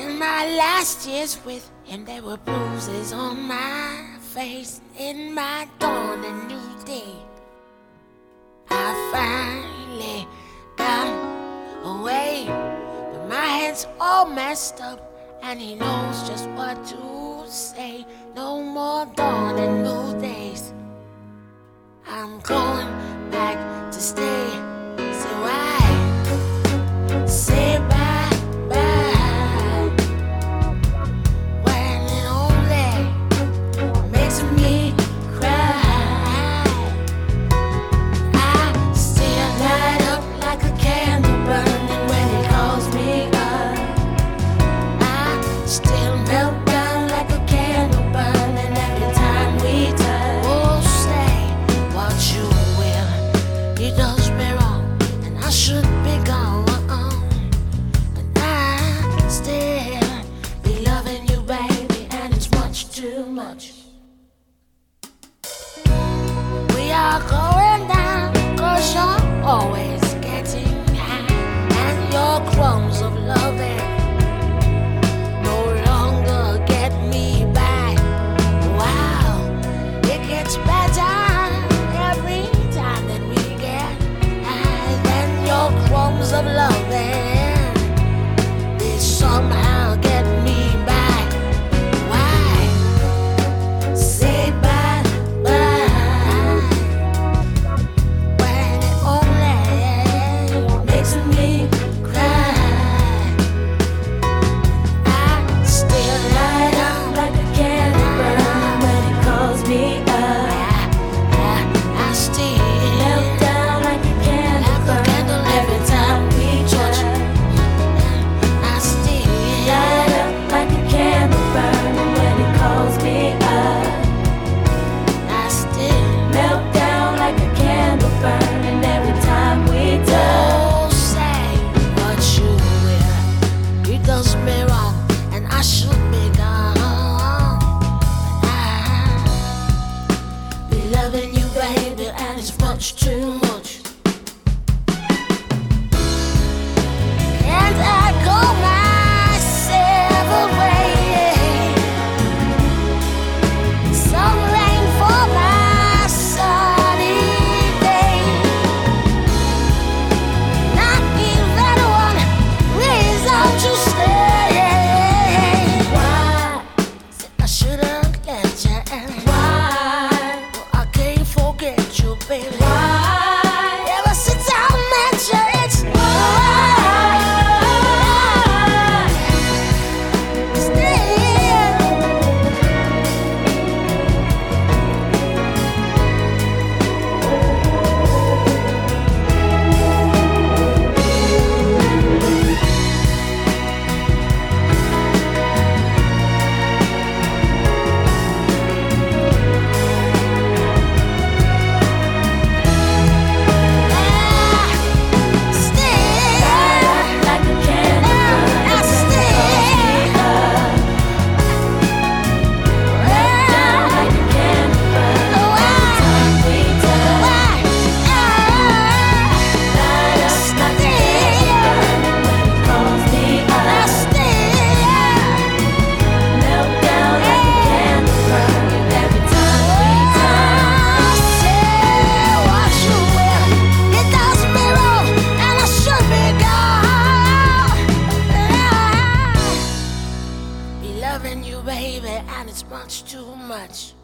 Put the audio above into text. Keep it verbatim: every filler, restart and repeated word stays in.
In my last years with him, there were bruises on my face. In my dawn, a new day, I finally got away. But my head's all messed up, and he knows just what to say. No more dawn and new days. I'm going back to stay. So I say bye bye when it only makes me cry. I still light up like a candle burning when he calls me up. I still melt down like a candle burning every time we touch. Oh, say what you will, he does me wrong, and I should be gone. But I still be loving you, baby, and it's much too much. We are going down, cause you're always getting high, and your crumbs of loving no longer get me by. Wow, it gets better every time that we get high. Then your crumbs of loving, they somehow get me by. Why say bye bye when it only makes me cry? I still light up like a candle burning when it calls me up. I, I still melt down like a candle burning every time we touch. I still light up like a candle burning when it calls me up. I still melt down like a candle burning every time we touch. Oh, say what you will, he does me wrong, and I should be gone. But I be loving you, baby, and it's much too much. And I go my several ways. Some rain for my sunny day. Not even one reason to stay. Why? Said I shouldn't let you in. Why? Well, I can't forget you, baby. Why? Ever since I met you, it's why. Still. Loving you, baby, and it's much too much.